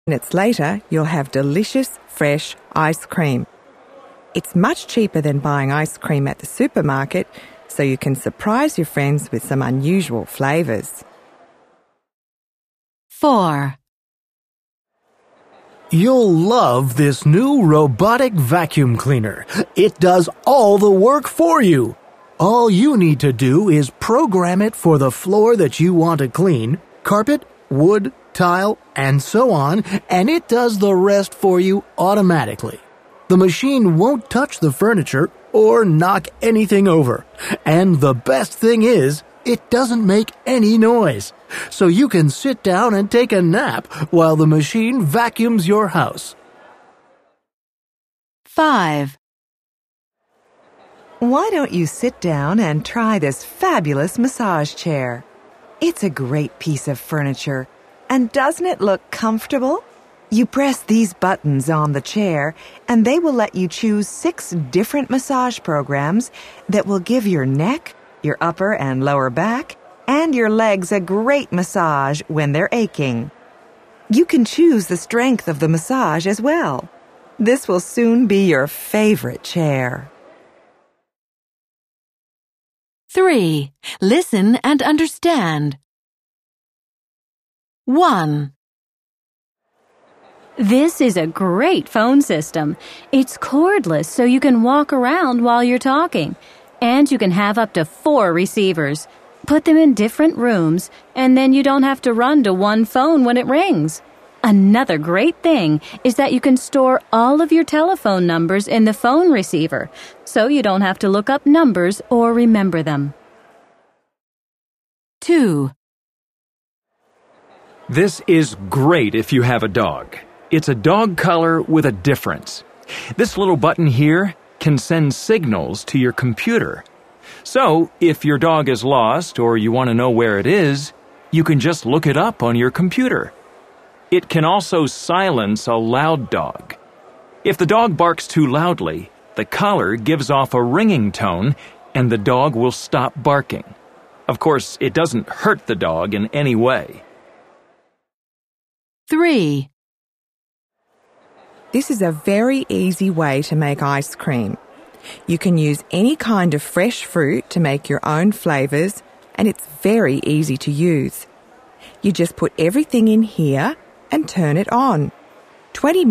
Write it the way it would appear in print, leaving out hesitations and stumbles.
Minutes later, you'll have delicious, fresh ice cream. It's much cheaper than buying ice cream at the supermarket, so you can surprise your friends with some unusual flavours. 4. You'll love this new robotic vacuum cleaner. It does all the work for you. All you need to do is program it for the floor that you want to clean, carpet, wood, tile, and so on, and it does the rest for you automatically. The machine won't touch the furniture or knock anything over. And the best thing is, it doesn't make any noise. So you can sit down and take a nap while the machine vacuums your house. 5. Why don't you sit down and try this fabulous massage chair? It's a great piece of furniture, and doesn't it look comfortable? You press these buttons on the chair, and they will let you choose 6 different massage programs that will give your neck, your upper and lower back, and your legs a great massage when they're aching. You can choose the strength of the massage as well. This will soon be your favorite chair. 3. Listen and understand. 1. This is a great phone system. It's cordless, so you can walk around while you're talking. And you can have up to 4 receivers. Put them in different rooms, and then you don't have to run to one phone when it rings. Another great thing is that you can store all of your telephone numbers in the phone receiver, so you don't have to look up numbers or remember them. 2. This is great if you have a dog. It's a dog collar with a difference. This little button here can send signals to your computer. So, if your dog is lost or you want to know where it is, you can just look it up on your computer. It can also silence a loud dog. If the dog barks too loudly, the collar gives off a ringing tone and the dog will stop barking. Of course, it doesn't hurt the dog in any way. 3. This is a very easy way to make ice cream. You can use any kind of fresh fruit to make your own flavours, and it's very easy to use. You just put everything in here and turn it on. 20